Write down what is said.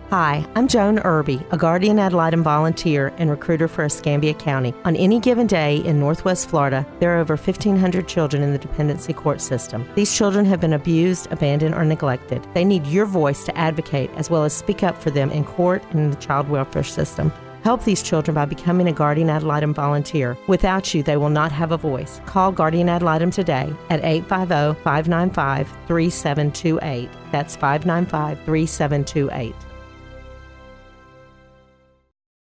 Hi, I'm Joan Irby, a guardian ad litem volunteer and recruiter for Escambia County. On any given day in Northwest Florida, there are over 1,500 children in the dependency court system. These children have been abused, abandoned, or neglected. They need your voice to advocate as well as speak up for them in court and in the child welfare system. Help these children by becoming a Guardian Ad Litem volunteer. Without you, they will not have a voice. Call Guardian Ad Litem today at 850-595-3728. That's 595-3728.